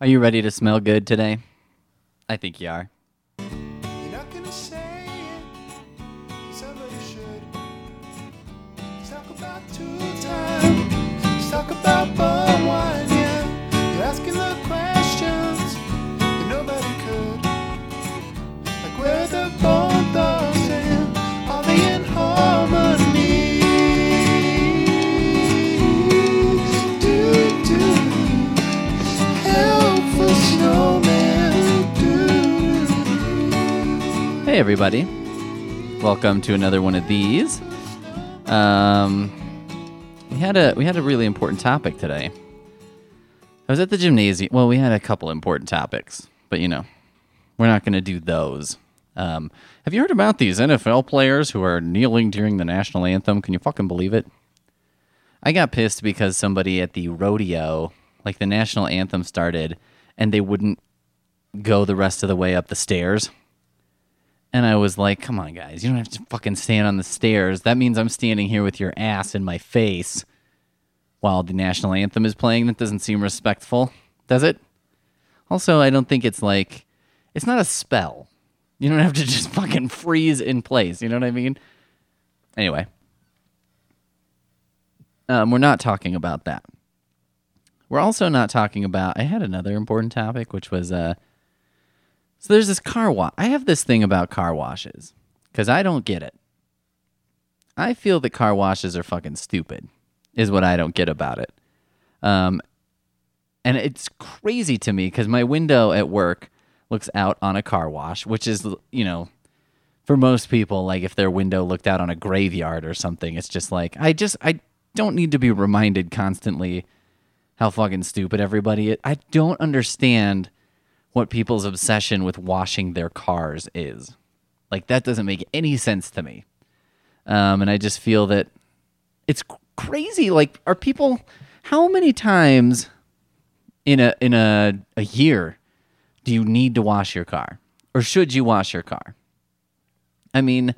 Are you ready to smell good today? I think you are. You're not gonna say it. Somebody should. Let's talk about two time. Let's talk about bum wine, yeah. You're asking the questions that nobody could. Like where the bone thugs and are they in harmony? Do helpful snowman. Hey everybody. Welcome to another one of these. We had a really important topic today. I was at the gymnasium. Well, we had a couple important topics, but we're not going to do those. Have you heard about these NFL players who are kneeling during the national anthem? Can you fucking believe it? I got pissed because somebody at the rodeo, like the national anthem started, and they wouldn't go the rest of the way up the stairs. And I was like, come on, guys. You don't have to fucking stand on the stairs. That means I'm standing here with your ass in my face while the national anthem is playing. That doesn't seem respectful, does it? Also, I don't think it's not a spell. You don't have to just fucking freeze in place. You know what I mean? Anyway. We're not talking about that. We're also not talking about... I had another important topic, which was... So there's this car wash. I have this thing about car washes because I don't get it. I feel that car washes are fucking stupid is what I don't get about it. And it's crazy to me because my window at work looks out on a car wash, which is, for most people, like if their window looked out on a graveyard or something, it's just like, I don't need to be reminded constantly how fucking stupid everybody is. I don't understand what people's obsession with washing their cars is. Like, that doesn't make any sense to me. And I just feel that it's crazy. Like, are people... How many times in a year do you need to wash your car? Or should you wash your car? I mean,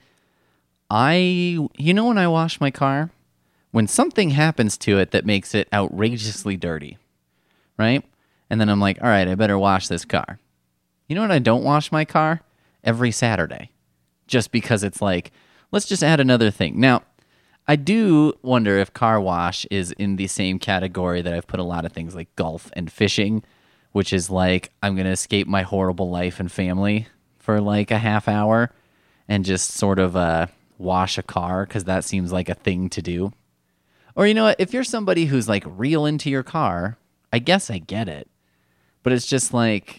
when I wash my car? When something happens to it that makes it outrageously dirty, right? And then I'm like, all right, I better wash this car. You know what I don't wash my car? Every Saturday. Just because it's like, let's just add another thing. Now, I do wonder if car wash is in the same category that I've put a lot of things like golf and fishing, which is like, I'm going to escape my horrible life and family for like a half hour and just sort of wash a car because that seems like a thing to do. Or you know what? If you're somebody who's like real into your car, I guess I get it. But it's just like,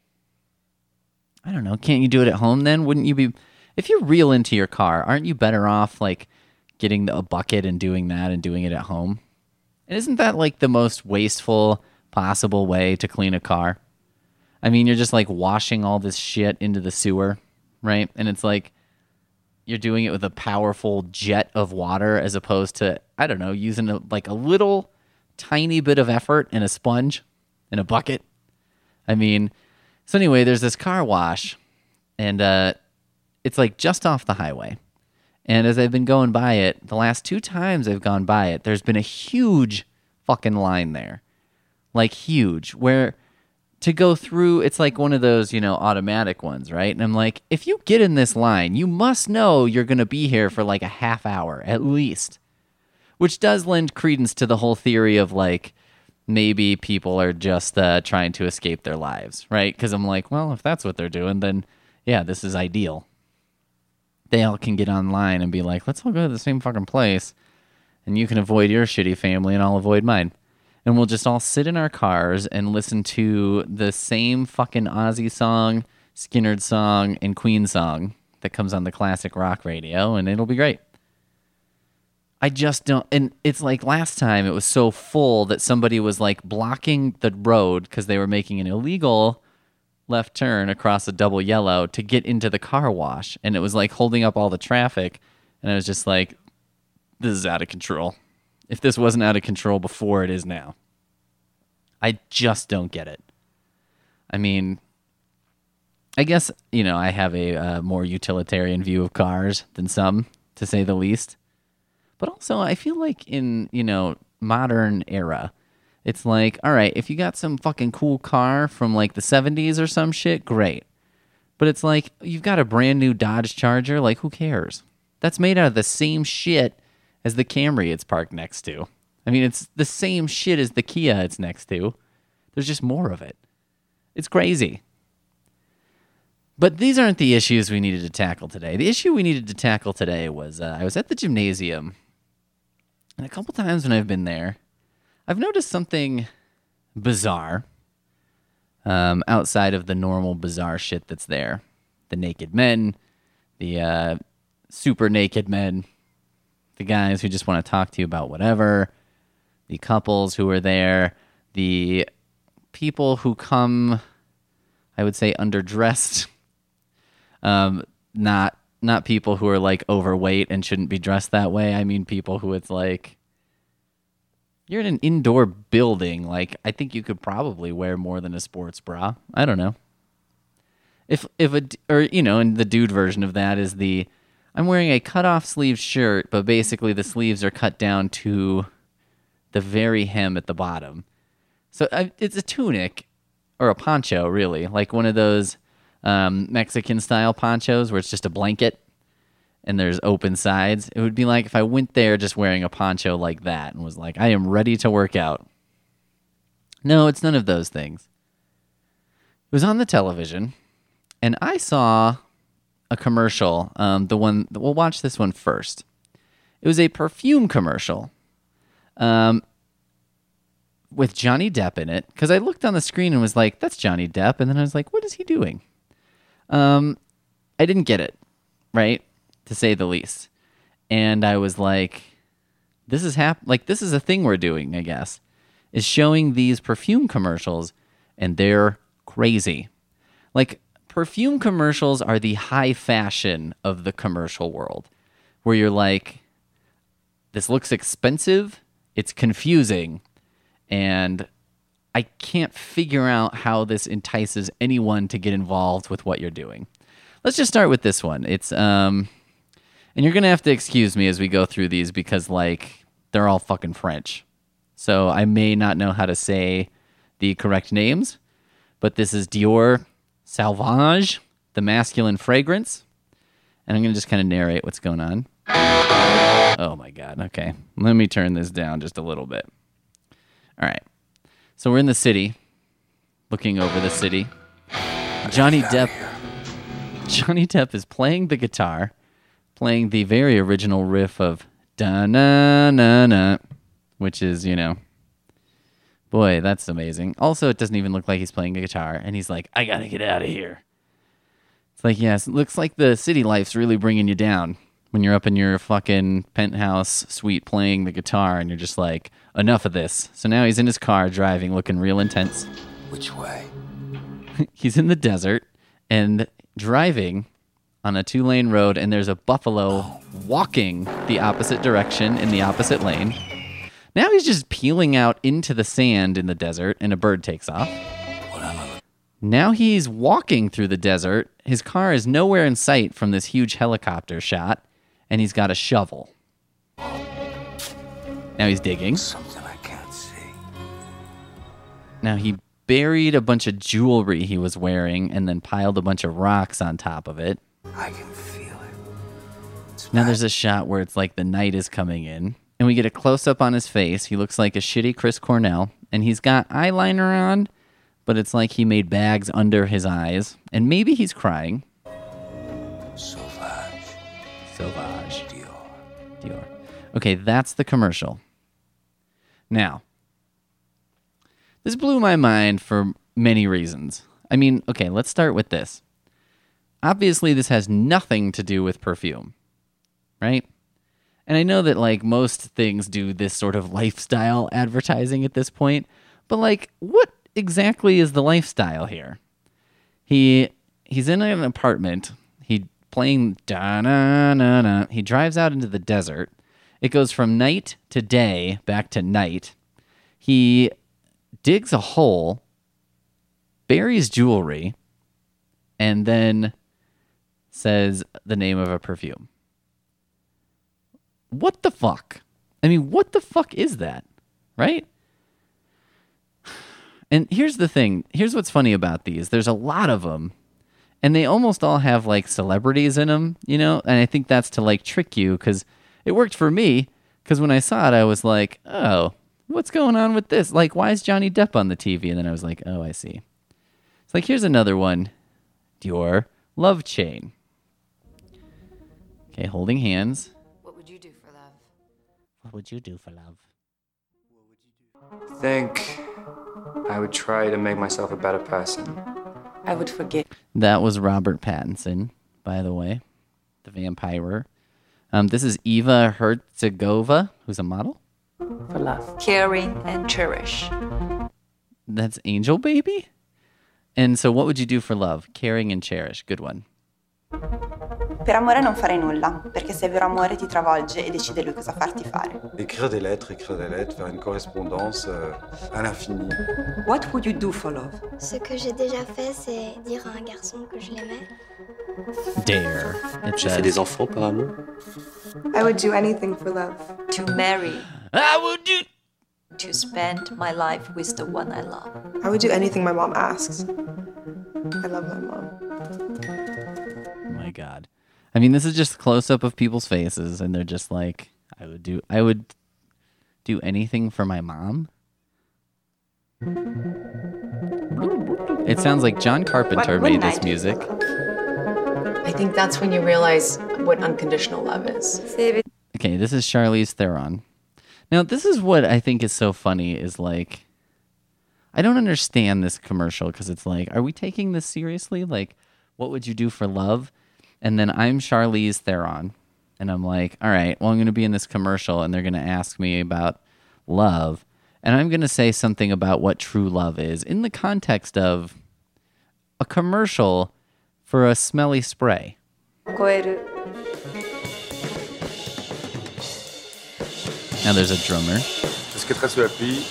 I don't know, can't you do it at home then? Wouldn't you be, if you're real into your car, aren't you better off like getting a bucket and doing that and doing it at home? And isn't that like the most wasteful possible way to clean a car? I mean, you're just like washing all this shit into the sewer, right? And it's like, you're doing it with a powerful jet of water as opposed to, I don't know, using a little tiny bit of effort in a sponge, in a bucket. I mean, so anyway, there's this car wash, and it's like just off the highway. And as I've been going by it, the last 2 times I've gone by it, there's been a huge fucking line there. Like huge, where to go through, it's like one of those, automatic ones, right? And I'm like, if you get in this line, you must know you're going to be here for like a half hour at least. Which does lend credence to the whole theory of like, maybe people are just trying to escape their lives, right? Because I'm like, well, if that's what they're doing, then yeah, this is ideal. They all can get online and be like, let's all go to the same fucking place, and you can avoid your shitty family and I'll avoid mine. And we'll just all sit in our cars and listen to the same fucking Ozzy song, Skynyrd song, and Queen song that comes on the classic rock radio, and it'll be great. I just don't, and it's like last time it was so full that somebody was like blocking the road because they were making an illegal left turn across a double yellow to get into the car wash, and it was like holding up all the traffic, and I was just like, this is out of control. If this wasn't out of control before, it is now. I just don't get it. I mean, I guess, I have a more utilitarian view of cars than some, to say the least. But also, I feel like in, modern era, It's like, all right, if you got some fucking cool car from like the 70s or some shit, great. But it's like, you've got a brand new Dodge Charger, like, who cares? That's made out of the same shit as the Camry it's parked next to. I mean, it's the same shit as the Kia it's next to. There's just more of it. It's crazy. But these aren't the issues we needed to tackle today. The issue we needed to tackle today was I was at the gymnasium, and a couple times when I've been there, I've noticed something bizarre outside of the normal bizarre shit that's there. The naked men, the super naked men, the guys who just want to talk to you about whatever, the couples who are there, the people who come, I would say, underdressed. Not people who are like overweight and shouldn't be dressed that way. I mean people who it's like, you're in an indoor building. Like, I think you could probably wear more than a sports bra. I don't know. And the dude version of that is I'm wearing a cut-off sleeve shirt, but basically the sleeves are cut down to the very hem at the bottom. So it's a tunic or a poncho, really, like one of those Mexican-style ponchos where it's just a blanket and there's open sides. It would be like if I went there just wearing a poncho like that and was like, I am ready to work out. No, it's none of those things. It was on the television, and I saw a commercial. We'll watch this one first. It was a perfume commercial with Johnny Depp in it, because I looked on the screen and was like, that's Johnny Depp, and then I was like, what is he doing? I didn't get it, right? To say the least. And I was like, this is a thing we're doing, I guess, is showing these perfume commercials, and they're crazy. Like, perfume commercials are the high fashion of the commercial world, where you're like, this looks expensive, it's confusing, and I can't figure out how this entices anyone to get involved with what you're doing. Let's just start with this one. It's and you're going to have to excuse me as we go through these because, like, they're all fucking French. So I may not know how to say the correct names, but this is Dior Sauvage, the masculine fragrance. And I'm going to just kind of narrate what's going on. Oh, my God. Okay. Let me turn this down just a little bit. All right. So we're in the city, looking over the city. Johnny Depp is playing the guitar, playing the very original riff of da-na-na-na, which is, boy, that's amazing. Also, it doesn't even look like he's playing a guitar, and he's like, I gotta get out of here. It's like, yes, it looks like the city life's really bringing you down when you're up in your fucking penthouse suite playing the guitar, and you're just like, enough of this. So now he's in his car driving, looking real intense. Which way? He's in the desert and driving on a 2-lane road, and there's a buffalo walking the opposite direction in the opposite lane. Now he's just peeling out into the sand in the desert, and a bird takes off. Now he's walking through the desert. His car is nowhere in sight from this huge helicopter shot, and he's got a shovel. Now he's digging. Something I can't see. Now he buried a bunch of jewelry he was wearing and then piled a bunch of rocks on top of it. I can feel it. Now there's a shot where it's like the night is coming in, and we get a close-up on his face. He looks like a shitty Chris Cornell, and he's got eyeliner on, but it's like he made bags under his eyes, and maybe he's crying. Sauvage. Dior. Okay, that's the commercial. Now, this blew my mind for many reasons. I mean, okay, let's start with this. Obviously, this has nothing to do with perfume, right? And I know that, like, most things do this sort of lifestyle advertising at this point, but, like, what exactly is the lifestyle here? He's in an apartment. He playing da-na-na-na. He drives out into the desert. It goes from night to day, back to night. He digs a hole, buries jewelry, and then says the name of a perfume. What the fuck? I mean, what the fuck is that? Right? And here's the thing. Here's what's funny about these. There's a lot of them, and they almost all have like celebrities in them, you know? And I think that's to like trick you because it worked for me because when I saw it, I was like, oh, what's going on with this? Like, why is Johnny Depp on the TV? And then I was like, oh, I see. It's like, here's another one. Dior Love Chain. Okay, holding hands. What would you do for love? What would you do for love? I think I would try to make myself a better person. I would forget. That was Robert Pattinson, by the way, the vampire. This is Eva Herzegovina, who's a model. For love. Caring and cherish. That's Angel Baby. And so what would you do for love? Caring and cherish. Good one. Per amore non farei nulla, perché se è vero amore ti travolge e decide lui cosa farti fare. Écrire des lettres, faire une correspondance à l'infini. What would you do for love? Ce que j'ai déjà fait, c'est dire à un garçon que je l'aimais. Dare. It J'ai fait says. des enfants par amour. I would do anything for love. To marry. I would do. To spend my life with the one I love. I would do anything my mom asks. I love my mom. Oh my God. I mean, this is just a close up of people's faces, and they're just like, I would do anything for my mom. It sounds like John Carpenter made this music. I think that's when you realize what unconditional love is. Okay, this is Charlize Theron. Now, this is what I think is so funny is like, I don't understand this commercial because it's like, are we taking this seriously? Like, what would you do for love? And then I'm Charlize Theron. And I'm like, all right, well, I'm going to be in this commercial and they're going to ask me about love. And I'm going to say something about what true love is in the context of a commercial for a smelly spray. Now there's a drummer. Est-ce que sous la pluie?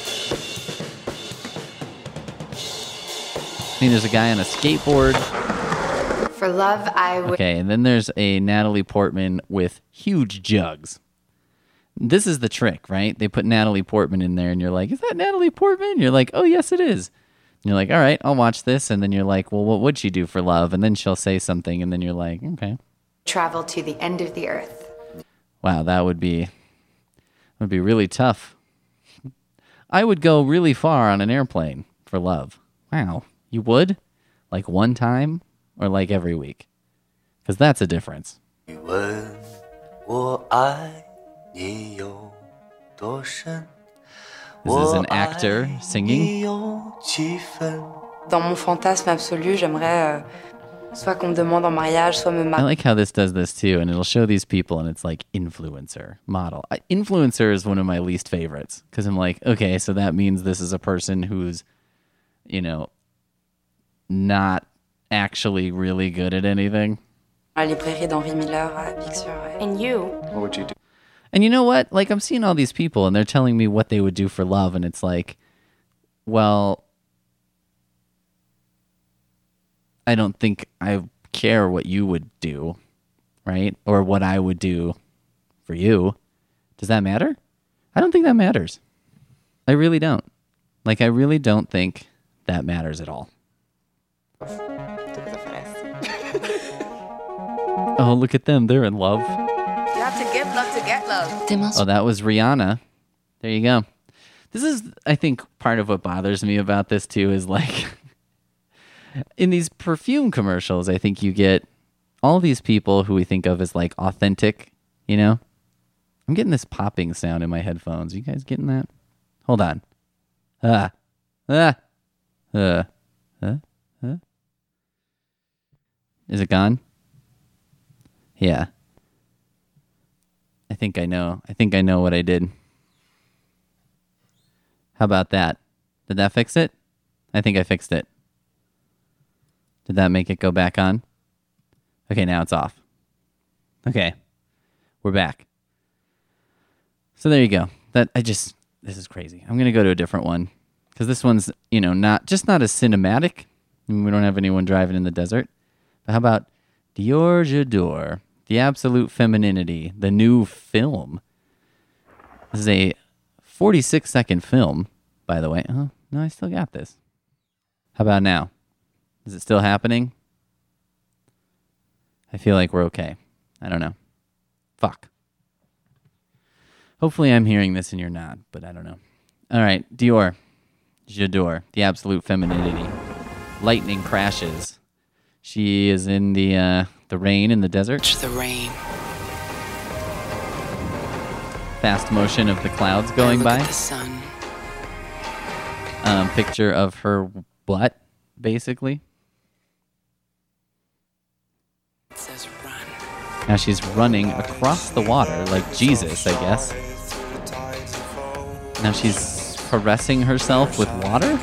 I mean, there's a guy on a skateboard. For love, I would. Okay, and then there's a Natalie Portman with huge jugs. This is the trick, right? They put Natalie Portman in there, and you're like, is that Natalie Portman? You're like, oh, yes, it is. And you're like, all right, I'll watch this. And then you're like, well, what would she do for love? And then she'll say something, and then you're like, okay. Travel to the end of the earth. Wow, that would be really tough. I would go really far on an airplane for love. Wow, you would? Like one time? Or like every week? Because that's a difference. 你问我爱你有多深 This is an actor singing. 你有几分 Dans mon fantasme absolu, j'aimerais soit qu'on me demande en mariage, soit me I marier. like how this does this too, and it'll show these people, and it's like influencer, model. Influencer is one of my least favorites, because I'm like, okay, so that means this is a person who's, you know, not actually really good at anything. À la librairie d'Henri Miller à Vic-sur-Ré. And you? What would you do? And you know what? Like, I'm seeing all these people, and they're telling me what they would do for love, and it's like, well, I don't think I care what you would do, right? Or what I would do for you. Does that matter? I don't think that matters. I really don't. Like, I really don't think that matters at all. Oh, look at them. They're in love. You have to give love to get love. Oh, that was Rihanna. There you go. This is, I think, part of what bothers me about this, too, is like, in these perfume commercials, I think you get all these people who we think of as, like, authentic, you know? I'm getting this popping sound in my headphones. Are you guys getting that? Hold on. Is it gone? Yeah. I think I know. I think I know what I did. How about that? Did that fix it? I think I fixed it. Did that make it go back on? Okay, now it's off. Okay. We're back. So there you go. This is crazy. I'm going to go to a different one because this one's, you know, not as cinematic. We don't have anyone driving in the desert. But how about Dior J'adore, The Absolute Femininity, the new film. This is a 46-second film, by the way. Oh, no, I still got this. How about now? Is it still happening? I feel like we're okay. I don't know. Fuck. Hopefully I'm hearing this and you're not, but I don't know. All right, Dior. J'adore. The absolute femininity. Lightning crashes. She is in the rain in the desert. The rain. Fast motion of the clouds going Look by. at the sun. Picture of her butt, basically. It says run. Now she's running across the water like Jesus, I guess. Now she's caressing herself with water.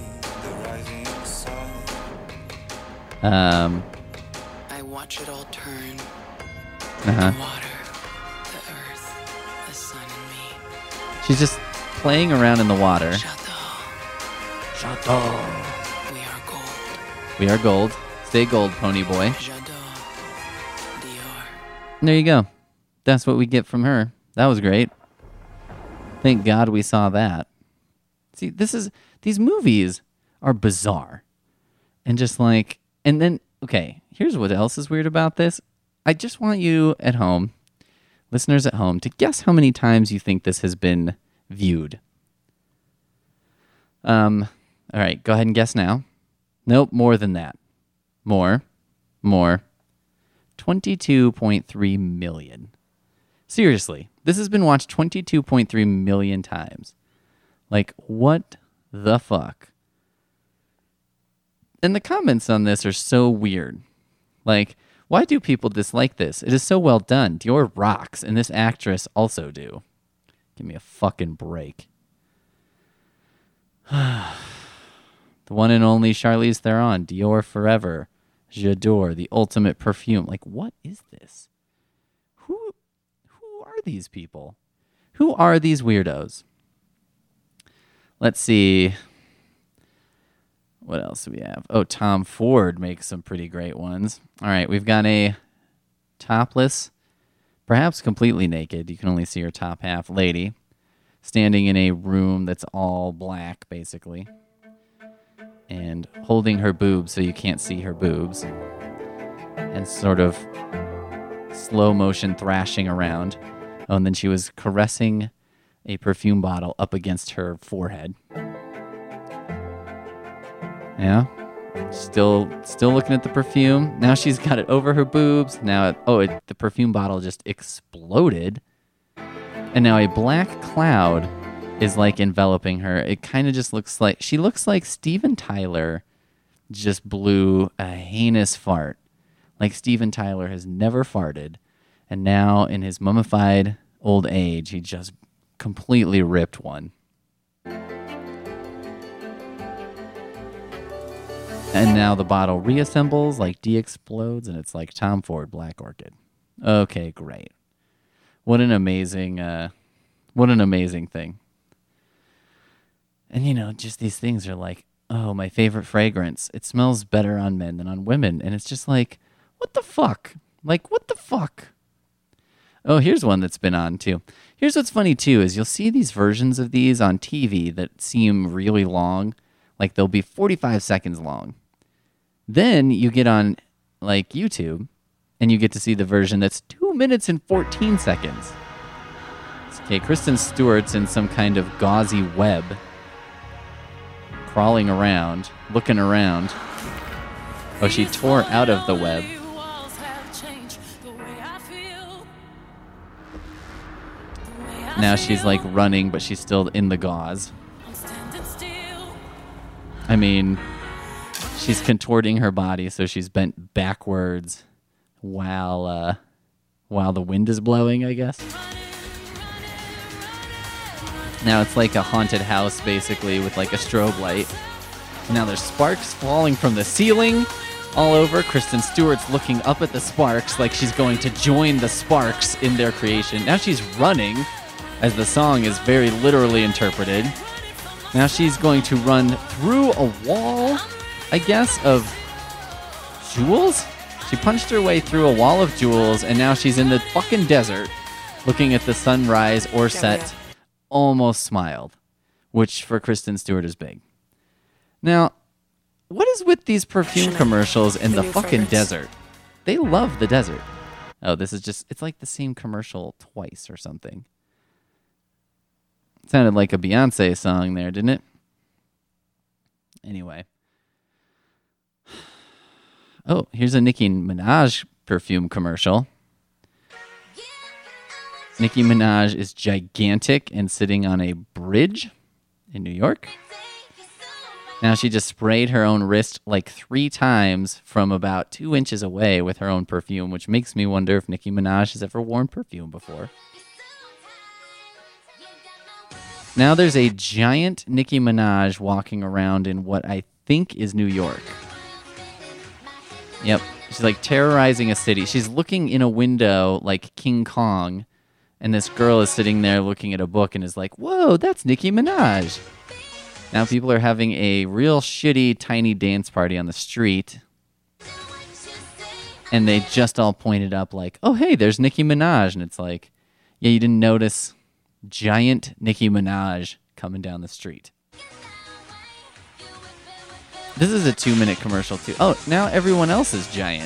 I watch it all turn. Uh-huh. The water, the earth, the sun and me. She's just playing around in the water. J'adore. We are gold. We are gold. Stay gold, pony boy. J'adore. Dior. There you go. That's what we get from her. That was great. Thank God we saw that. See, these movies are bizarre. And just like, and then, okay, here's what else is weird about this. I just want you at home, listeners at home, to guess how many times you think this has been viewed. All right, go ahead and guess now. Nope, more than that. More. 22.3 million. Seriously, this has been watched 22.3 million times. Like, what the fuck? And the comments on this are so weird. Like, why do people dislike this? It is so well done. Dior rocks, and this actress also do. Give me a fucking break. The one and only Charlize Theron, Dior Forever, J'adore, the ultimate perfume. Like, what is this? Who are these people? Who are these weirdos? Let's see. What else do we have? Oh, Tom Ford makes some pretty great ones. All right, we've got a topless, perhaps completely naked, you can only see her top half, lady, standing in a room that's all black, basically, and holding her boobs so you can't see her boobs, and sort of slow motion thrashing around. Oh, and then she was caressing a perfume bottle up against her forehead. Yeah. Still looking at the perfume. Now she's got it over her boobs. Now, the perfume bottle just exploded. And now a black cloud is like enveloping her. It kind of just looks like, she looks like Steven Tyler just blew a heinous fart. Like Steven Tyler has never farted. And now in his mummified old age, he just completely ripped one. And now the bottle reassembles, like de-explodes, and it's like Tom Ford Black Orchid. Okay, great. What an amazing thing. And just these things are like, oh, my favorite fragrance. It smells better on men than on women. And it's just like, what the fuck? Like, what the fuck? Oh, here's one that's been on, too. Here's what's funny, too, is you'll see these versions of these on TV that seem really long. Like, they'll be 45 seconds long. Then you get on, like, YouTube, and you get to see the version that's 2 minutes and 14 seconds. Okay, Kristen Stewart's in some kind of gauzy web, crawling around, looking around. Oh, she tore out of the web. Now she's like running, but she's still in the gauze. I mean, she's contorting her body so she's bent backwards while the wind is blowing, I guess. Now it's like a haunted house, basically, with like a strobe light. Now there's sparks falling from the ceiling all over. Kristen Stewart's looking up at the sparks like she's going to join the sparks in their creation. Now she's running, as the song is very literally interpreted. Now she's going to run through a wall, I guess, of jewels? She punched her way through a wall of jewels, and now she's in the fucking desert, looking at the sunrise or set. Almost smiled, which for Kristen Stewart is big. Now, What is with these perfume Chanel, commercials in the the new fucking fragrance. desert? They love the desert. Oh, this is just, it's like the same commercial twice or something. It sounded like a Beyonce song there, didn't it? Anyway. Oh, here's a Nicki Minaj perfume commercial. Nicki Minaj is gigantic and sitting on a bridge in New York. Now she just sprayed her own wrist like 3 times from about 2 inches away with her own perfume, which makes me wonder if Nicki Minaj has ever worn perfume before. Now there's a giant Nicki Minaj walking around in what I think is New York. Yep. She's like terrorizing a city. She's looking in a window like King Kong, and this girl is sitting there looking at a book and is like, whoa, that's Nicki Minaj. Now people are having a real shitty tiny dance party on the street, and they just all pointed up like, oh, hey, there's Nicki Minaj. And it's like, yeah, you didn't notice giant Nicki Minaj coming down the street. This is a 2-minute commercial too. Oh, now everyone else is giant.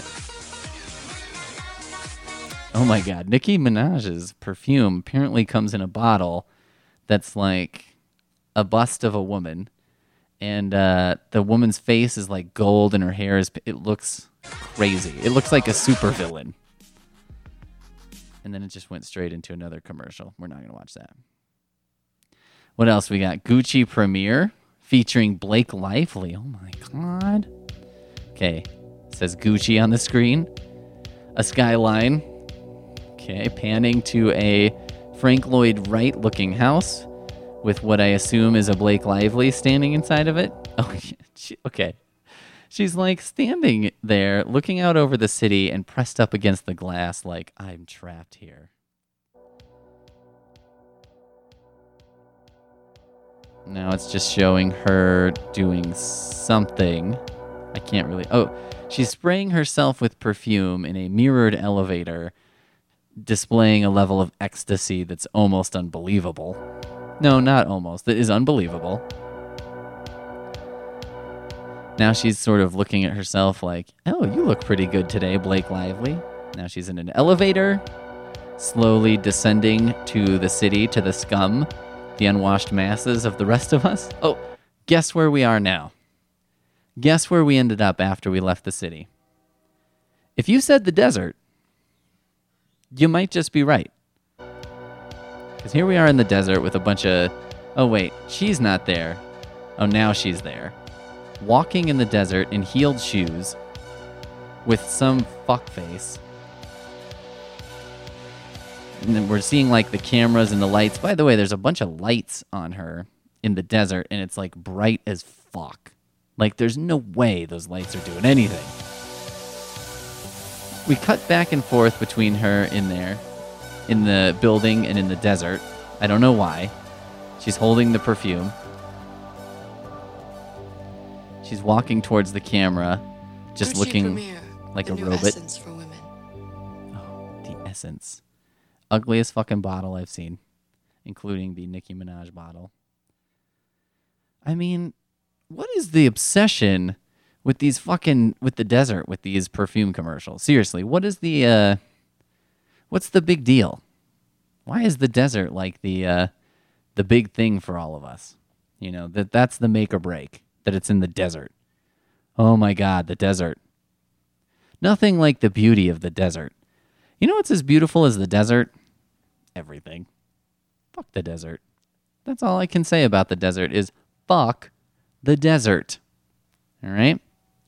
Oh my God. Nicki Minaj's perfume apparently comes in a bottle that's like a bust of a woman. And the woman's face is like gold and her hair is, it looks crazy. It looks like a supervillain. And then it just went straight into another commercial. We're not going to watch that. What else we got? Gucci Premier featuring Blake Lively. Oh my God. Okay. It says Gucci on the screen. A skyline. Okay. Panning to a Frank Lloyd Wright looking house with what I assume is a Blake Lively standing inside of it. Oh, okay. She's like standing there looking out over the city and pressed up against the glass like, I'm trapped here. Now it's just showing her doing something. I can't really... Oh, she's spraying herself with perfume in a mirrored elevator, displaying a level of ecstasy that's almost unbelievable. No, not almost. That is unbelievable. Now she's sort of looking at herself like, oh, you look pretty good today, Blake Lively. Now she's in an elevator, slowly descending to the city, to the scum, the unwashed masses of the rest of us. Oh, guess where we are now? Guess where we ended up after we left the city? If you said the desert, you might just be right. Because here we are in the desert with a bunch of... Oh, wait, she's not there. Oh, now she's there. Walking in the desert in heeled shoes with some fuckface. And then we're seeing like the cameras and the lights. By the way, there's a bunch of lights on her in the desert, and it's like bright as fuck. Like there's no way those lights are doing anything. We cut back and forth between her in there, in the building and in the desert. I don't know why. She's holding the perfume. She's walking towards the camera, just Gucci looking Premier, like the a new robot. essence for women. Oh, the essence. Ugliest fucking bottle I've seen, including the Nicki Minaj bottle. I mean, what is the obsession with these fucking, with the desert, with these perfume commercials? Seriously, what is the, what's the big deal? Why is the desert like the big thing for all of us? You know, that's the make or break, that it's in the desert. Oh my God, the desert. Nothing like the beauty of the desert. You know what's as beautiful as the desert? Everything. Fuck the desert. That's all I can say about the desert is fuck the desert. All right?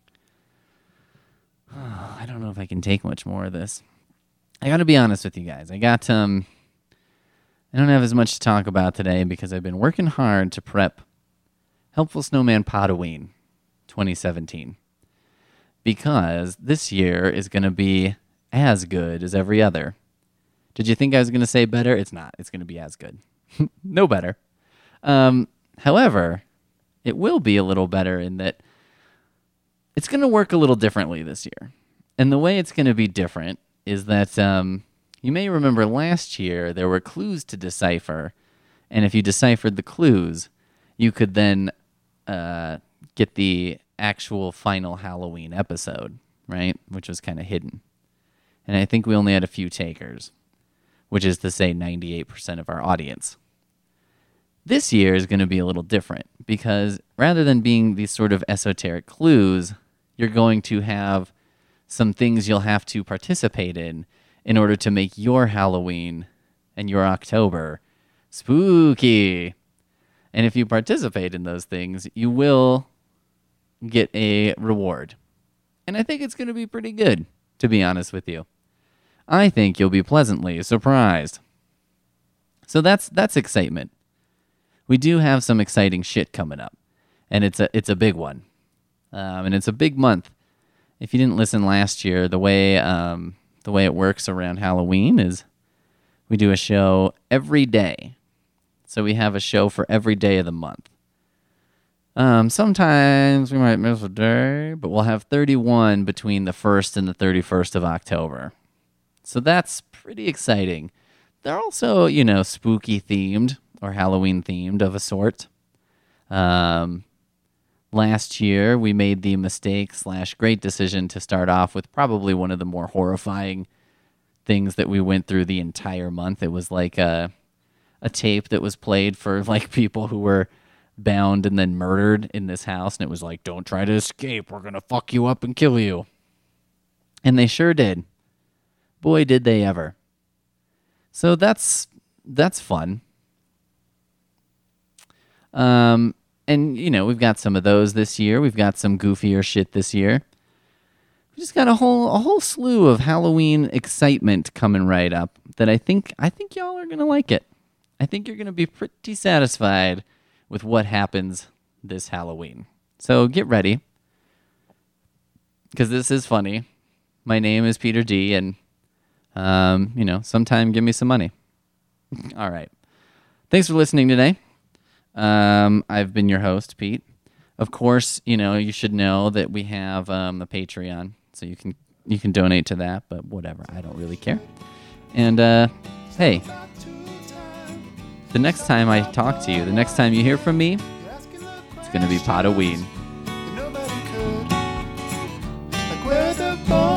Oh, I don't know if I can take much more of this. I got to be honest with you guys. I don't have as much to talk about today because I've been working hard to prep Helpful Snowman Podoween 2017. Because this year is going to be as good as every other. Did you think I was going to say better? It's not. It's going to be as good. No better. However, it will be a little better in that it's going to work a little differently this year. And the way it's going to be different is that you may remember last year there were clues to decipher. And if you deciphered the clues, you could then get the actual final Halloween episode, right? Which was kind of hidden. And I think we only had a few takers, which is to say 98% of our audience. This year is going to be a little different because rather than being these sort of esoteric clues, you're going to have some things you'll have to participate in order to make your Halloween and your October spooky. And if you participate in those things, you will get a reward. And I think it's going to be pretty good, to be honest with you. I think you'll be pleasantly surprised. So that's excitement. We do have some exciting shit coming up, and it's a big one. And it's a big month. If you didn't listen last year, the way it works around Halloween is we do a show every day. So we have a show for every day of the month. Sometimes we might miss a day, but we'll have 31 between the 1st and the 31st of October. So that's pretty exciting. They're also, spooky themed or Halloween themed of a sort. Last year, we made the mistake / great decision to start off with probably one of the more horrifying things that we went through the entire month. It was like a tape that was played for like people who were bound and then murdered in this house. And it was like, don't try to escape. We're going to fuck you up and kill you. And they sure did. Boy, did they ever. So that's fun. And, we've got some of those this year. We've got some goofier shit this year. We just got a whole slew of Halloween excitement coming right up that I think y'all are going to like it. I think you're going to be pretty satisfied with what happens this Halloween. So get ready, because this is funny. My name is Peter D, and, sometime give me some money. All right. Thanks for listening today. I've been your host, Pete. Of course, you should know that we have a Patreon, so you can donate to that, but whatever, I don't really care. And hey, the next time I talk to you, the next time you hear from me, it's going to be Potaween. Nobody could. Like where the